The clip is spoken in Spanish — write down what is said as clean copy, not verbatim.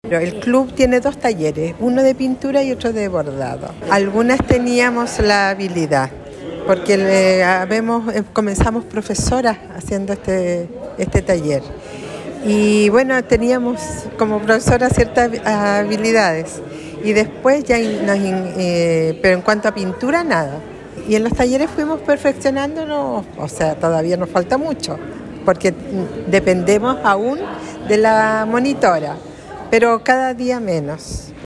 El club tiene 2 talleres, uno de pintura y otro de bordado. Algunas teníamos la habilidad, porque comenzamos profesoras haciendo este taller. Y bueno, teníamos como profesora ciertas habilidades. Y después pero en cuanto a pintura, nada. Y en los talleres fuimos perfeccionándonos, o sea, todavía nos falta mucho, porque dependemos aún de la monitora, pero cada día menos.